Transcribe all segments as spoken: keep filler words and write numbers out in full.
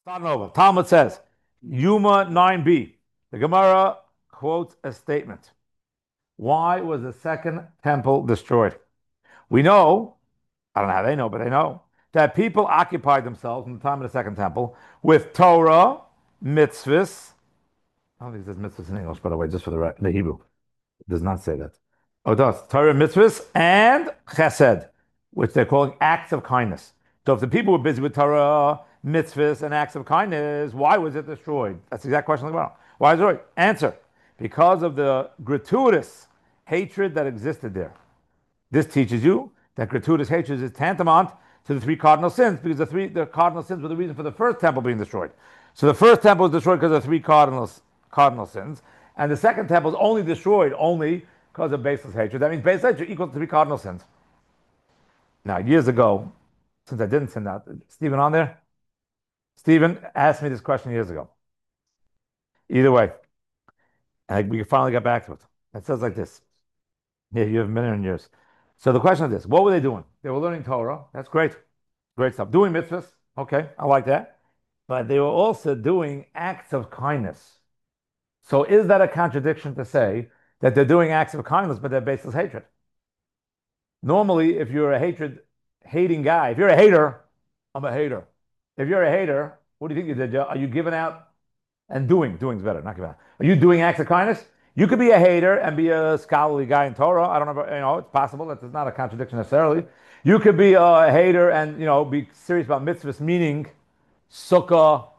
Starting over. Talmud says, Yuma nine b. The Gemara quotes a statement. Why was the second temple destroyed? We know, I don't know how they know, but they know, that people occupied themselves in the time of the second temple with Torah, mitzvahs. I don't think it says mitzvahs in English, by the way, just for the, the Hebrew. It does not say that. Oh, it does. Torah, mitzvahs, and chesed, which they're calling acts of kindness. So if the people were busy with Torah, mitzvahs, and acts of kindness, why was it destroyed? That's the exact question. Why is it destroyed? Answer. Because of the gratuitous hatred that existed there. This teaches you that gratuitous hatred is tantamount to the three cardinal sins, because the three the cardinal sins were the reason for the first temple being destroyed. So the first temple was destroyed because of three cardinal cardinal sins, and the second temple is only destroyed only because of baseless hatred. That means baseless hatred equals three cardinal sins. Now, years ago, since I didn't send out Stephen on there, Stephen asked me this question years ago. Either way, and we finally got back to it. It says like this. Yeah, you have a million years. So the question is this: what were they doing? They were learning Torah. That's great, great stuff. Doing mitzvahs. Okay, I like that. But they were also doing acts of kindness. So is that a contradiction to say that they're doing acts of kindness, but they're baseless hatred? Normally, if you're a hatred hating guy, if you're a hater, I'm a hater. If you're a hater, what do you think you did? Are you giving out and doing? Doing's better, not giving out. Are you doing acts of kindness? You could be a hater and be a scholarly guy in Torah. I don't know, you know, it's possible. That's not a contradiction necessarily. You could be a hater and, you know, be serious about mitzvahs, meaning sukkah,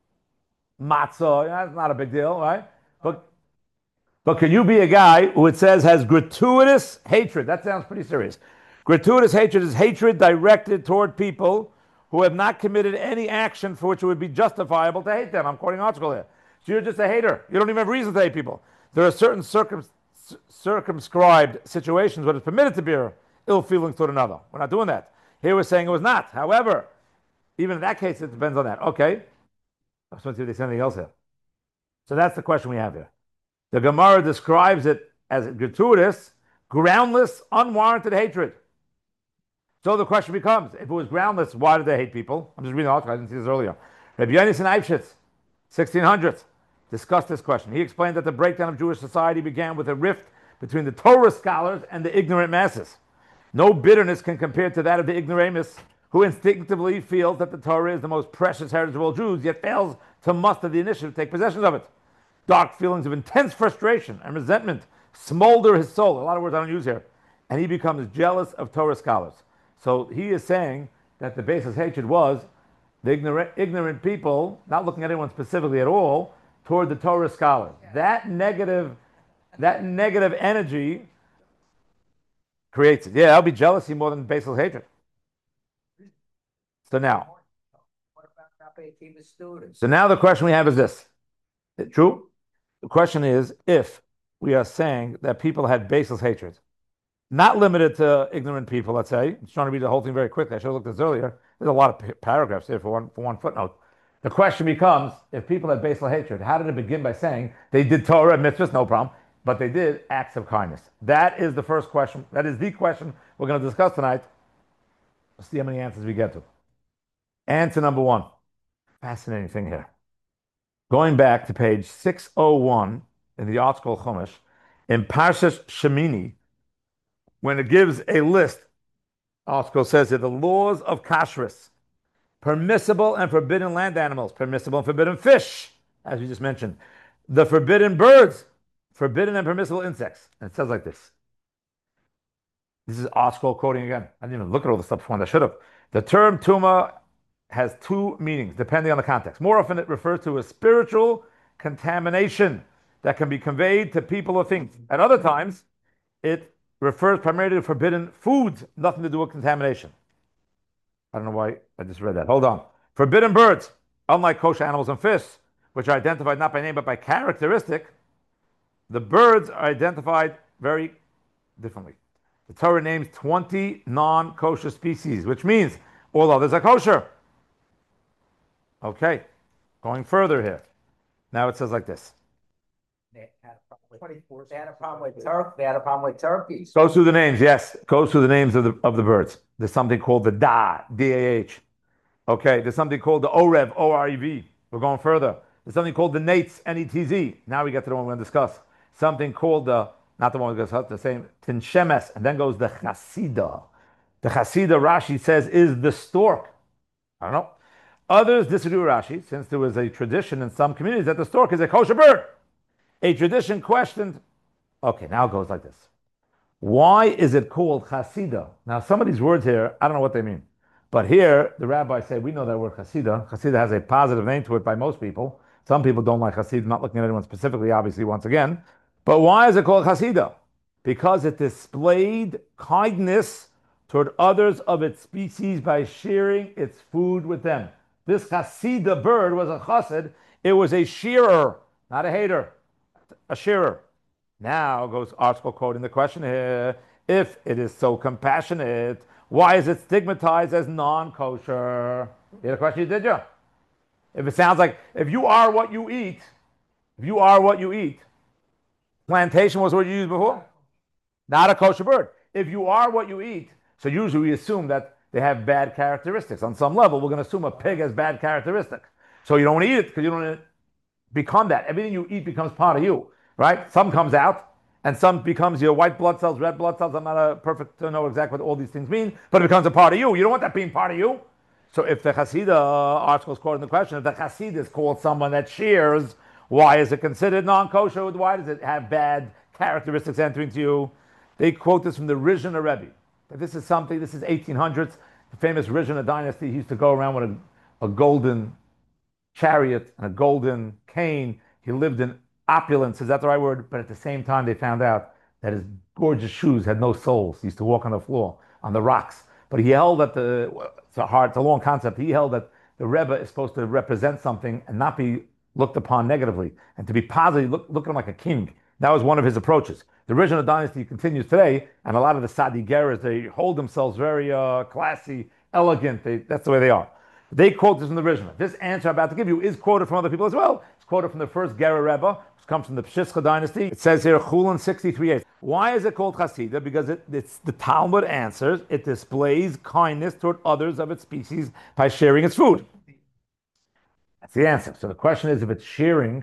matzah. That's not a big deal, right? But but can you be a guy who it says has gratuitous hatred? That sounds pretty serious. Gratuitous hatred is hatred directed toward people who have not committed any action for which it would be justifiable to hate them. I'm quoting an article here. So you're just a hater. You don't even have reason to hate people. There are certain circum, circumscribed situations where it's permitted to bear ill feelings toward another. We're not doing that. Here we're saying it was not. However, even in that case, it depends on that. Okay. I just want to see if there's anything else here. So that's the question we have here. The Gemara describes it as gratuitous, groundless, unwarranted hatred. So the question becomes, if it was groundless, why did they hate people? I'm just reading the article. I didn't see this earlier. Rabbi Yonasan Eibschitz, sixteen hundreds, discussed this question. He explained that the breakdown of Jewish society began with a rift between the Torah scholars and the ignorant masses. No bitterness can compare to that of the ignoramus, who instinctively feels that the Torah is the most precious heritage of all Jews, yet fails to muster the initiative to take possession of it. Dark feelings of intense frustration and resentment smolder his soul. A lot of words I don't use here. And he becomes jealous of Torah scholars. So he is saying that the basis of hatred was the ignorant, ignorant people, not looking at anyone specifically at all, toward the Torah scholars. Yeah. That negative, that negative energy creates it. Yeah, I'll be jealousy more than baseless hatred. So now, what about not being a team of students? So now the question we have is this: true? The question is, if we are saying that people had baseless hatred, not limited to ignorant people, let's say. I'm trying to read the whole thing very quickly. I should have looked at this earlier. There's a lot of paragraphs here for one, for one footnote. The question becomes, if people had baseless hatred, how did it begin by saying they did Torah and mitzvahs? No problem. But they did acts of kindness. That is the first question. That is the question we're going to discuss tonight. Let's see how many answers we get to. Answer number one. Fascinating thing here. Going back to page six oh one in the article Chumash, in Parshas Shemini, when it gives a list, article says that the laws of kashrus, permissible and forbidden land animals, permissible and forbidden fish, as we just mentioned, the forbidden birds, forbidden and permissible insects. And it says like this. This is article quoting again. I didn't even look at all the stuff before, I should have. The term tuma has two meanings depending on the context. More often it refers to a spiritual contamination that can be conveyed to people or things. At other times, it refers primarily to forbidden foods, nothing to do with contamination. I don't know why I just read that. Hold on. Forbidden birds, unlike kosher animals and fish, which are identified not by name but by characteristic, the birds are identified very differently. The Torah names twenty non-kosher species, which means all others are kosher. Okay, going further here. Now it says like this. They had a problem with, they had a problem with, tur- they had a problem with turkeys. Goes through the names, yes. Goes through the names of the of the birds. There's something called the Da, D A H. Okay, there's something called the Orev, O R E V. We're going further. There's something called the Nates, N E T Z. Now we get to the one we're going to discuss. Something called the, not the one we're going to discuss, the same, Tinshemes, and then goes the Chasida. The Chasida, Rashi says, is the stork. I don't know. Others disagree with Rashi, since there was a tradition in some communities that the stork is a kosher bird. A tradition questioned. Okay, now it goes like this. Why is it called Chasida? Now, some of these words here, I don't know what they mean. But here, the rabbis say, we know that word Chasida. Chasida has a positive name to it by most people. Some people don't like Chassid, not looking at anyone specifically, obviously, once again. But why is it called Chasida? Because it displayed kindness toward others of its species by sharing its food with them. This Chasida bird was a chassid. It was a shearer, not a hater, a shearer. Now goes article quoting the question here. If it is so compassionate, why is it stigmatized as non-kosher? You had a question, did you? If it sounds like, if you are what you eat, if you are what you eat, plantation was what you used before? Not a kosher bird. If you are what you eat, so usually we assume that they have bad characteristics. On some level, we're going to assume a pig has bad characteristics. So you don't want to eat it because you don't want to become that. Everything you eat becomes part of you, right? Some comes out, and some becomes your white blood cells, red blood cells. I'm not a perfect to know exactly what all these things mean, but it becomes a part of you. You don't want that being part of you. So if the Hasidah article is quoting the question, if the Hasid is called someone that shears, why is it considered non-kosher? Why does it have bad characteristics entering to you? They quote this from the Rizhiner Rebbe. This is something, this is eighteen hundreds, the famous Rizhiner dynasty. He used to go around with a, a golden chariot and a golden cane. He lived in opulence, is that the right word? But at the same time, they found out that his gorgeous shoes had no soles. He used to walk on the floor, on the rocks. But he held that the, it's a hard, it's a long concept. He held that the Rebbe is supposed to represent something and not be looked upon negatively, and to be positive, look, look at him like a king. That was one of his approaches. The original dynasty continues today, and a lot of the Sadi Geras, they hold themselves very uh, classy, elegant. They, that's the way they are. They quote this from the original. This answer I'm about to give you is quoted from other people as well. It's quoted from the first Gera Rebbe, which comes from the Pshischa dynasty. It says here, Chulin sixty-three a. Why is it called Chasida? Because it, it's the Talmud answers. It displays kindness toward others of its species by sharing its food. That's the answer. So the question is, if it's sharing,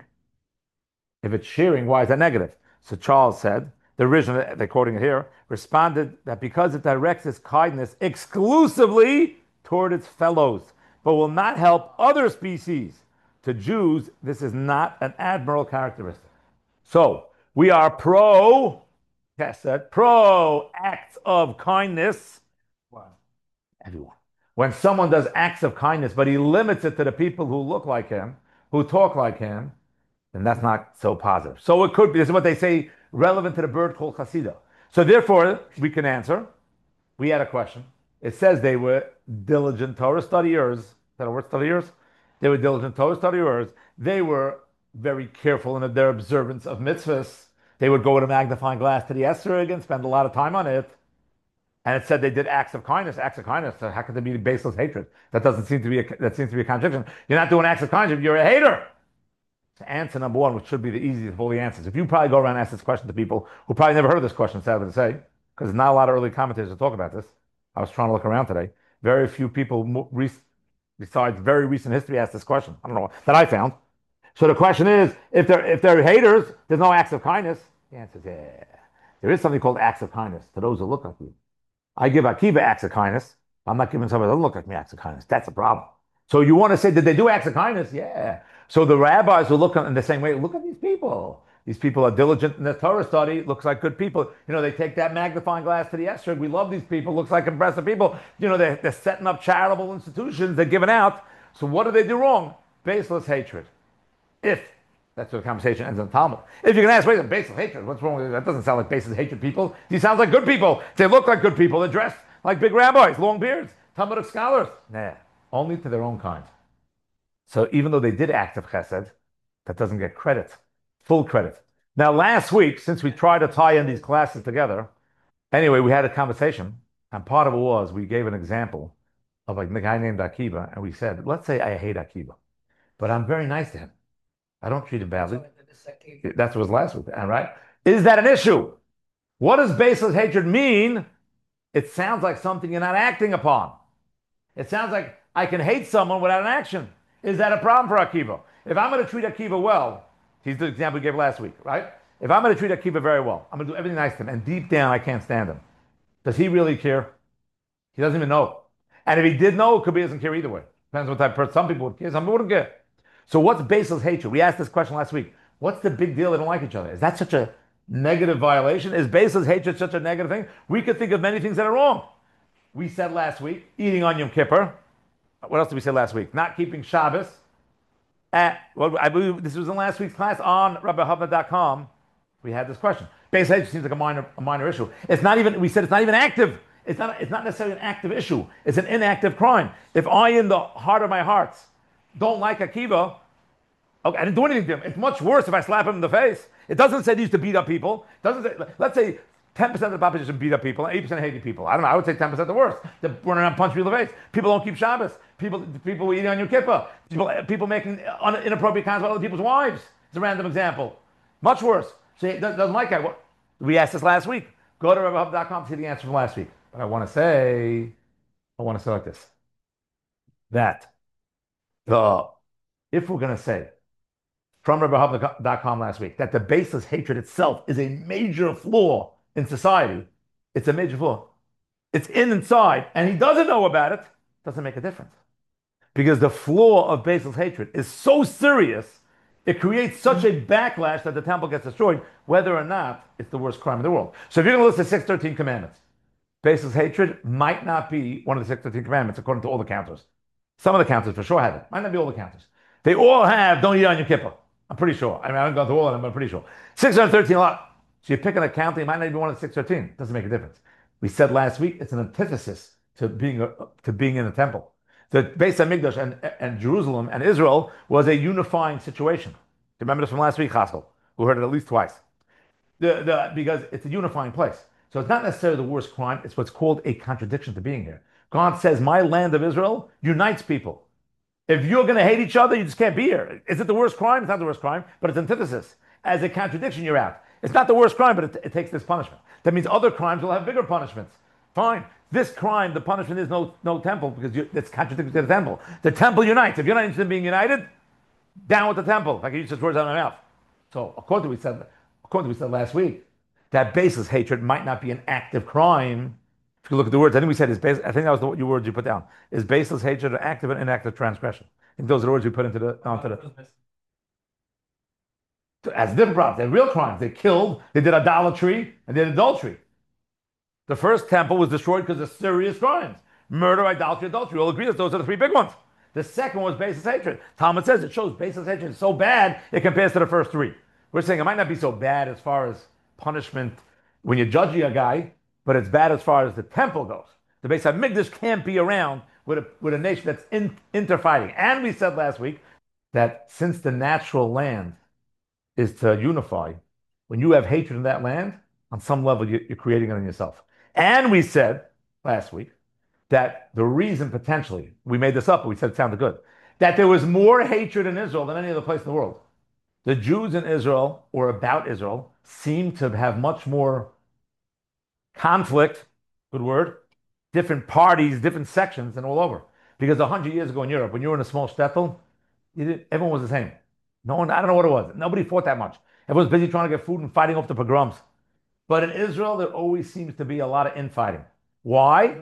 if it's sharing, why is that negative? So Charles said, the original, they're quoting it here, responded that because it directs its kindness exclusively toward its fellows, but will not help other species. To Jews, this is not an admirable characteristic. So we are pro chesed, pro acts of kindness. Wow. Everyone. When someone does acts of kindness, but he limits it to the people who look like him, who talk like him, then that's not so positive. So it could be, this is what they say, relevant to the bird called Chasida. So therefore, we can answer. We had a question. It says they were diligent Torah studiers. Is that a word, studiers? They were diligent Torah studiers. They were very careful in their observance of mitzvahs. They would go with a magnifying glass to the esrog and spend a lot of time on it. And it said they did acts of kindness. Acts of kindness. So how could there be baseless hatred? That doesn't seem to be a, that seems to be a contradiction. You're not doing acts of kindness. You're a hater. To answer number one, which should be the easiest of all the answers. If you probably go around and ask this question to people who probably never heard of this question, sadly to say, because there's not a lot of early commentators to talk about this. I was trying to look around today. Very few people, besides very recent history, asked this question. I don't know that I found. So the question is, if they're if they're haters, there's no acts of kindness. The answer is yeah. There is something called acts of kindness to those who look like you. I give Akiva acts of kindness. I'm not giving somebody that doesn't look like me acts of kindness. That's a problem. So you want to say, did they do acts of kindness? Yeah. So the rabbis will look in the same way. Look at these people. These people are diligent in the Torah study. Looks like good people. You know, they take that magnifying glass to the esrog. We love these people. Looks like impressive people. You know, they're, they're setting up charitable institutions. They're giving out. So what do they do wrong? Baseless hatred. If that's where the conversation ends in the Talmud. If you can ask, wait, baseless hatred. What's wrong with it? That doesn't sound like baseless hatred people. These sounds like good people. They look like good people. They're dressed like big rabbis, long beards, Talmudic scholars. Nah, only to their own kind. So even though they did acts of chesed, that doesn't get credit, full credit. Now, last week, since we tried to tie in these classes together, anyway, we had a conversation, and part of it was we gave an example of a guy named Akiva, and we said, let's say I hate Akiva, but I'm very nice to him. I don't treat him badly. That's what was last week, right? Is that an issue? What does baseless hatred mean? It sounds like something you're not acting upon. It sounds like I can hate someone without an action. Is that a problem for Akiva? If I'm going to treat Akiva well, he's the example we gave last week, right? If I'm going to treat Akiva very well, I'm going to do everything nice to him, and deep down I can't stand him. Does he really care? He doesn't even know. And if he did know, it could be he doesn't care either way. Depends what type of person. Some people would care, some people wouldn't care. So what's baseless hatred? We asked this question last week. What's the big deal? They don't like each other. Is that such a negative violation? Is baseless hatred such a negative thing? We could think of many things that are wrong. We said last week, eating on Yom Kippur. What else did we say last week? Not keeping Shabbos. At, well, I believe this was in last week's class on rabbi hubbard dot com. We had this question. Base hatred seems like a minor, a minor issue. It's not even, we said it's not even active. It's not, it's not necessarily an active issue. It's an inactive crime. If I, in the heart of my hearts, don't like Akiva, okay, I didn't do anything to him. It's much worse if I slap him in the face. It doesn't say they used to beat up people. It doesn't say, let's say ten percent of the population beat up people, and eighty percent hated people. I don't know, I would say ten percent the worst. They're running around punching people in the face. People don't keep Shabbos. People, people eating on Yom Kippur. People, people making inappropriate comments about other people's wives. It's a random example. Much worse. So he doesn't like that. We asked this last week. Go to rabbi hubbard dot com to see the answer from last week. But I want to say, I want to say like this, that the, if we're going to say from rabbi hubbard dot com last week that the baseless hatred itself is a major flaw in society, it's a major flaw. It's in inside, and he doesn't know about it, doesn't make a difference. Because the flaw of baseless hatred is so serious, it creates such a backlash that the temple gets destroyed, whether or not it's the worst crime in the world. So if you're going to list the six hundred thirteen commandments, baseless hatred might not be one of the six hundred thirteen commandments according to all the counters. Some of the counters for sure have it. Might not be all the counters. They all have don't eat on Yom Kippur. I'm pretty sure. I mean, I haven't gone through all of them, but I'm pretty sure. six hundred thirteen a lot. So you pick an account, it might not be one of the six hundred thirteen. Doesn't make a difference. We said last week it's an antithesis to being a, to being in the temple. The Beis Hamikdash and, and Jerusalem and Israel was a unifying situation. Do you remember this from last week, Haskell? Who heard it at least twice. The, the, because it's a unifying place. So it's not necessarily the worst crime. It's what's called a contradiction to being here. God says, my land of Israel unites people. If you're going to hate each other, you just can't be here. Is it the worst crime? It's not the worst crime, but it's antithesis. As a contradiction, you're out. It's not the worst crime, but it, it takes this punishment. That means other crimes will have bigger punishments. Fine. This crime, the punishment is no, no temple because you, it's contradictory to the temple. The temple unites. If you're not interested in being united, down with the temple. If I can use those words out of my mouth. So according to what we said, according to what we said last week, that baseless hatred might not be an active crime. If you look at the words, I think we said is base, I think that was the your words you put down. Is baseless hatred an active and inactive transgression? I think those are the words we put into the onto the. As different problems, they're real crimes. They killed, they did idolatry, and they did adultery. The first temple was destroyed because of serious crimes: murder, idolatry, adultery. We'll agree that those are the three big ones. The second was baseless hatred. Talmud says it shows baseless hatred is so bad it compares to the first three. We're saying it might not be so bad as far as punishment when you're judging a guy, but it's bad as far as the temple goes. The Beis Hamikdash can't be around with a, with a nation that's in, interfighting. And we said last week that since the natural land is to unify, when you have hatred in that land, on some level you, you're creating it in yourself. And we said last week that the reason potentially, we made this up, but we said it sounded good, that there was more hatred in Israel than any other place in the world. The Jews in Israel, or about Israel, seem to have much more conflict, good word, different parties, different sections than all over. Because a hundred years ago in Europe, when you were in a small shtetl, everyone was the same. No one, I don't know what it was. Nobody fought that much. Everyone was busy trying to get food and fighting off the pogroms. But in Israel, there always seems to be a lot of infighting. Why?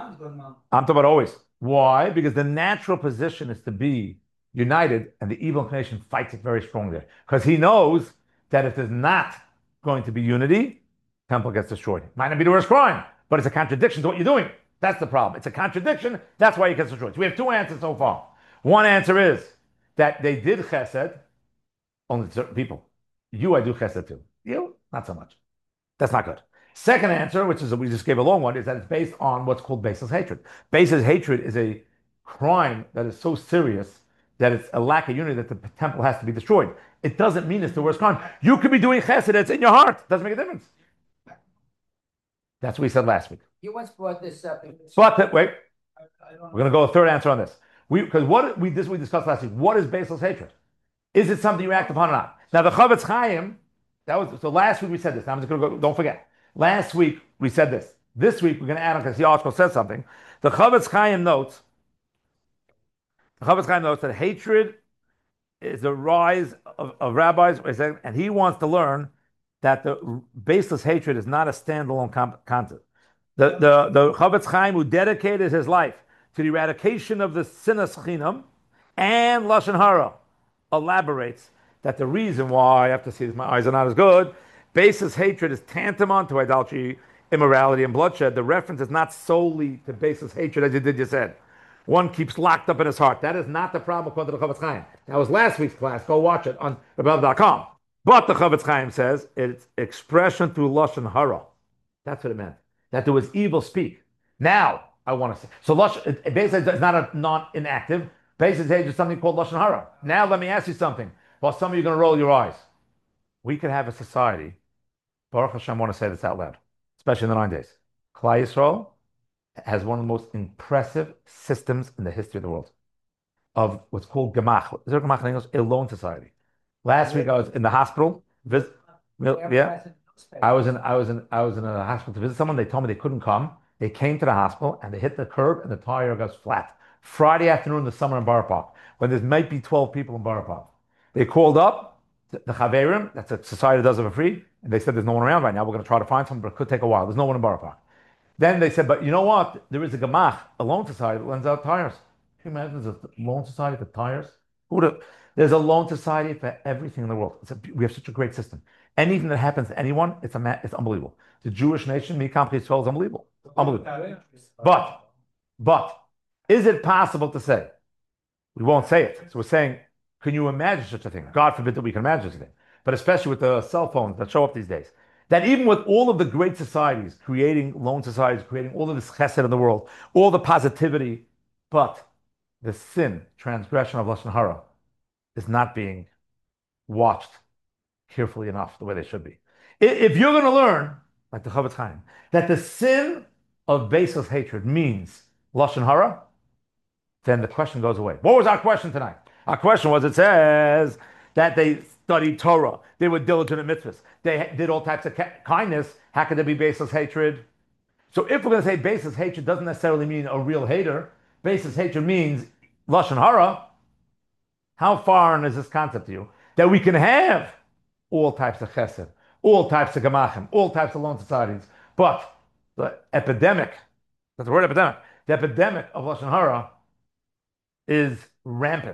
I'm talking about always. Why? Because the natural position is to be united, and the evil inclination fights it very strongly. Because he knows that if there's not going to be unity, temple gets destroyed. Might not be the worst crime, but it's a contradiction to what you're doing. That's the problem. It's a contradiction. That's why it gets destroyed. So we have two answers so far. One answer is that they did chesed, only to certain people. You, I do chesed too. You, not so much. That's not good. Second answer, which is we just gave a long one, is that it's based on what's called baseless hatred. Baseless hatred is a crime that is so serious that it's a lack of unity that the temple has to be destroyed. It doesn't mean it's the worst crime. You could be doing chesed, it's in your heart. Doesn't make a difference. That's what we said last week. You once brought this up. But wait, we're going to go a third answer on this. We because what we this we discussed last week. What is baseless hatred? Is it something you act upon or not? Now the Chavetz Chaim, that was so last week we said this. Now I'm just going to go. Don't forget. Last week we said this. This week we're going to add on because the article says something. The Chavetz Chaim notes The Chofetz Chaim notes that hatred is the rise of, of rabbis, and he wants to learn that the baseless hatred is not a standalone concept. The the the Chofetz Chaim, who dedicated his life to the eradication of the sinas chinam and lashon hara, elaborates that the reason why I have to see this, my eyes are not as good. Baseless hatred is tantamount to idolatry, immorality, and bloodshed. The reference is not solely to baseless hatred, as you did just said. One keeps locked up in his heart. That is not the problem according to the Chofetz Chaim. That was last week's class. Go watch it on rebel dot com. But the Chofetz Chaim says it's expression through lashon hara. That's what it meant. That there was evil speak. Now I want to say so. Lashon basically it's not a non-inactive. Basically, there's something called lashon hara. Now let me ask you something. Well, some of you are going to roll your eyes. We could have a society. Baruch Hashem, I want to say this out loud, especially in the nine days. Klal Yisrael has one of the most impressive systems in the history of the world of what's called Gemach. Is there a Gemach in English? A loan society. Last week I was in the hospital. Visit, yeah, I was in I was in I was in a hospital to visit someone. They told me they couldn't come. They came to the hospital and they hit the curb and the tire goes flat. Friday afternoon in the summer in Borough Park, when there might be twelve people in Borough Park. They called up the Chaverim, that's a society that does it for free, and they said there's no one around right now. We're going to try to find someone, but it could take a while. There's no one in Borough Park. Then they said, but you know what? There is a Gemach, a loan society that lends out tires. Can you imagine there's a loan society for tires? There's a loan society for everything in the world. It's a, we have such a great system. Anything that happens to anyone, it's a it's unbelievable. The Jewish nation, Mikam Yisrael, is unbelievable. Unbelievable. But, but, is it possible to say? We won't say it. So we're saying, can you imagine such a thing? God forbid that we can imagine such a thing. But especially with the cell phones that show up these days, that even with all of the great societies, creating loan societies, creating all of this chesed in the world, all the positivity, but the sin, transgression of lashon hara, is not being watched carefully enough the way they should be. If you're going to learn, like the Chofetz Chaim, that the sin of baseless hatred means lashon hara, then the question goes away. What was our question tonight? Our question was, it says that they studied Torah, they were diligent in mitzvahs, they did all types of kindness. How could there be baseless hatred? So if we're going to say baseless hatred doesn't necessarily mean a real hater, baseless hatred means lashon hara, how foreign is this concept to you? That we can have all types of chesed, all types of gemachim, all types of loan societies, but the epidemic, that's the word epidemic, the epidemic of lashon hara is rampant.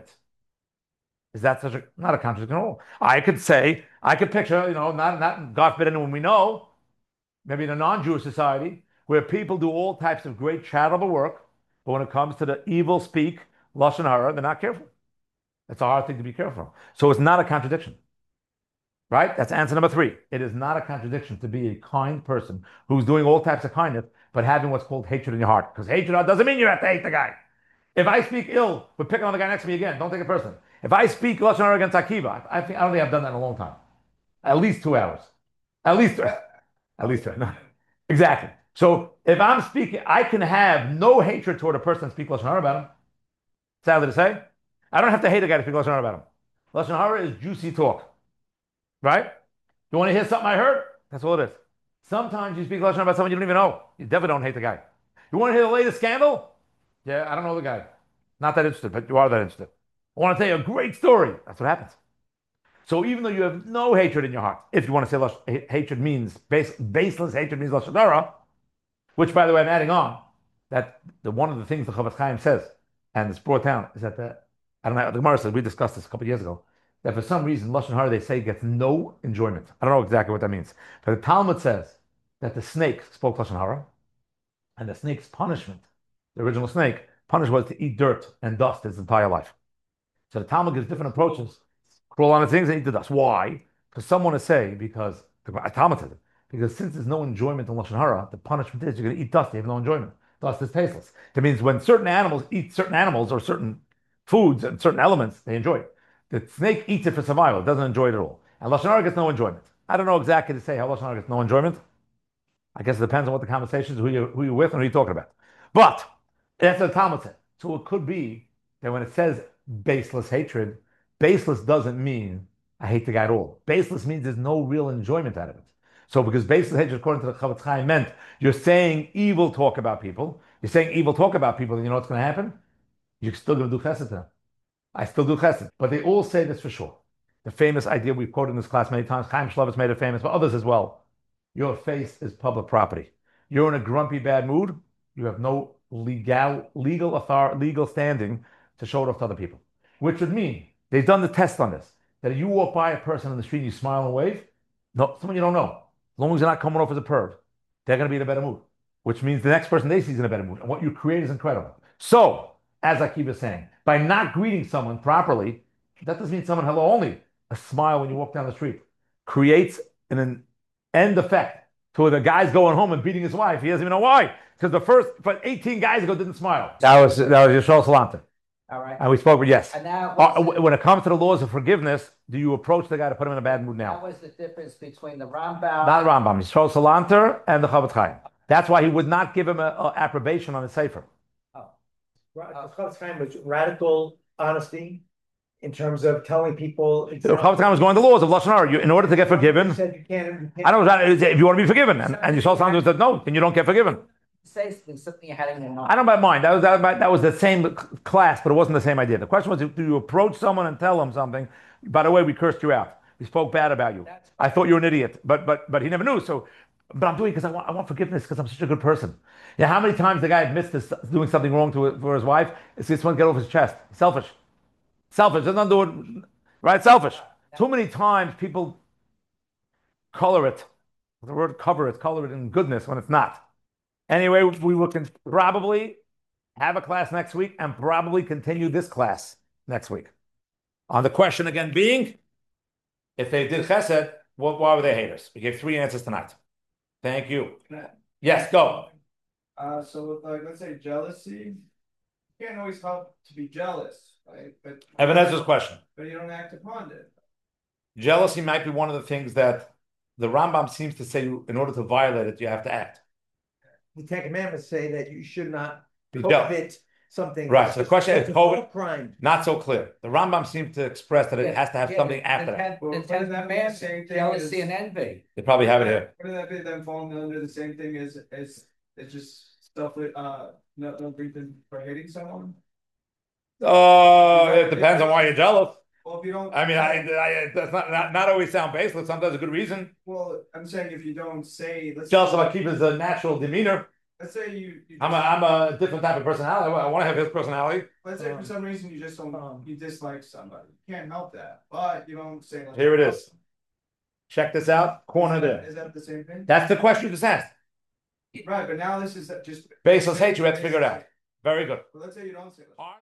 Is that such a, not a contradiction at all? I could say, I could picture, you know, not, not God forbid anyone we know, maybe in a non-Jewish society, where people do all types of great charitable work, but when it comes to the evil speak, lashon hara, they're not careful. It's a hard thing to be careful of. So it's not a contradiction. Right? That's answer number three. It is not a contradiction to be a kind person who's doing all types of kindness, but having what's called hatred in your heart. Because hatred doesn't mean you have to hate the guy. If I speak ill, we're picking on the guy next to me again. Don't take it personally. If I speak lashon hara against Akiva, I, think, I don't think I've done that in a long time. At least two hours. At least, at least, no. Exactly. So if I'm speaking, I can have no hatred toward a person and speak lashon hara about him. Sadly to say, I don't have to hate a guy to speak lashon hara about him. Lashon hara is juicy talk, right? You want to hear something I heard? That's all it is. Sometimes you speak lashon hara about someone you don't even know. You definitely don't hate the guy. You want to hear the latest scandal? Yeah, I don't know the guy. Not that interested, but you are that interested. I want to tell you a great story. That's what happens. So even though you have no hatred in your heart, if you want to say lush, hatred means base, baseless hatred means lashon hara, which by the way I'm adding on that the one of the things the Chofetz Chaim says, and it's brought down, is that the I don't know the Gemara says, we discussed this a couple of years ago, that for some reason lashon hara they say gets no enjoyment. I don't know exactly what that means, but the Talmud says that the snake spoke lashon hara, and the snake's punishment, the original snake, punishment was to eat dirt and dust his entire life. So the Talmud gives different approaches. Crawl on the things and eat the dust. Why? Because some want to say, because the Talmud says it, because since there's no enjoyment in lashon hara, the punishment is you're going to eat dust. You have no enjoyment. Dust is tasteless. That means when certain animals eat certain animals or certain foods and certain elements, they enjoy it. The snake eats it for survival. It doesn't enjoy it at all. And lashon hara gets no enjoyment. I don't know exactly to say how lashon hara gets no enjoyment. I guess it depends on what the conversation is, who you who you're with, and who you're talking about. But that's what the Talmud said. So it could be that when it says baseless hatred, baseless doesn't mean I hate the guy at all. Baseless means there's no real enjoyment out of it. So because baseless hatred, according to the Chofetz Chaim, meant you're saying evil talk about people. You're saying evil talk about people, and you know what's going to happen? You're still going to do chesed to them. I still do chesed. But they all say this for sure. The famous idea we've quoted in this class many times, Chaim Shlovis made it famous, but others as well. Your face is public property. You're in a grumpy, bad mood. You have no legal, legal authority, legal standing to show it off to other people. Which would mean they've done the test on this. That if you walk by a person in the street and you smile and wave, no, someone you don't know, as long as you're not coming off as a perv, they're going to be in a better mood. Which means the next person they see is in a better mood. And what you create is incredible. So, as Akiva is saying, by not greeting someone properly, that doesn't mean someone hello only. A smile when you walk down the street creates an, an end effect to where the guy's going home and beating his wife. He doesn't even know why. Because the first, but eighteen guys ago didn't smile. That was that was Yisrael Salanter. All right. And we spoke with yes. And now, Uh, what's the- when it comes to the laws of forgiveness, do you approach the guy to put him in a bad mood That now? was the difference between the Rambam. Not Rambam, Yisrael Salanter and the Chavetz Chaim. That's why he would not give him a, a approbation on the sefer. Oh, Ra- Chavetz Chaim was radical honesty in terms of telling people. The Chavetz Chaim was going to the laws of Lashon Hara. You, in order to get forgiven, He said you can't. You can't I know that if you want to be forgiven, and, and Yisrael Salanter said no, then you don't get forgiven. say something, something you had in your mind. I don't about mine. That was that, that was the same class, but it wasn't the same idea. The question was, do you approach someone and tell them something? By the way, we cursed you out. We spoke bad about you. That's- I thought you were an idiot, but but but he never knew. So, but I'm doing it because I want I want forgiveness because I'm such a good person. Yeah, how many times the guy admits to s- doing something wrong to for his wife? It's just one get off his chest. Selfish, selfish. Doesn't do it right. Selfish. Too many times people color it. The word cover it, color it in goodness when it's not. Anyway, we will con- probably have a class next week and probably continue this class next week. On the question again being, if they did chesed, what, why were they haters? We gave three answers tonight. Thank you. Yes, go. Uh, so with like, let's say jealousy, you can't always help to be jealous, right? But Evan Ezra's question. but you don't act upon it. Jealousy might be one of the things that the Rambam seems to say in order to violate it, you have to act. The Ten Commandments say that you should not Be jealous. covet something. Right, so the question is, That's a covet- crime. Not so clear. The Rambam seems to express that it has to have Yeah, something the after that. ten- Well, The what ten does that mean? commandments, Same thing jealousy as- and envy. They probably have it here. Wouldn't that be then falling under the same thing as as it's just self uh no no reason for hating someone? Oh, it depends on why you're jealous. Well, if you don't, I mean, I, I that's not, not not always sound baseless. Sometimes a good reason. well, I'm saying if you don't say, let's Jealous of Akiva's a natural demeanor. let's say you, you I'm a I'm a different type of personality. I want to have his personality. let's say for some reason you just don't Um, you dislike somebody, you can't help that, but you don't say like, Here it is. Check this out. Corner Is that- there. Is that the same thing? That's the question you just asked. Right, but now this is just. Baseless hate. You have to figure it out. Very good. But let's say you don't say that.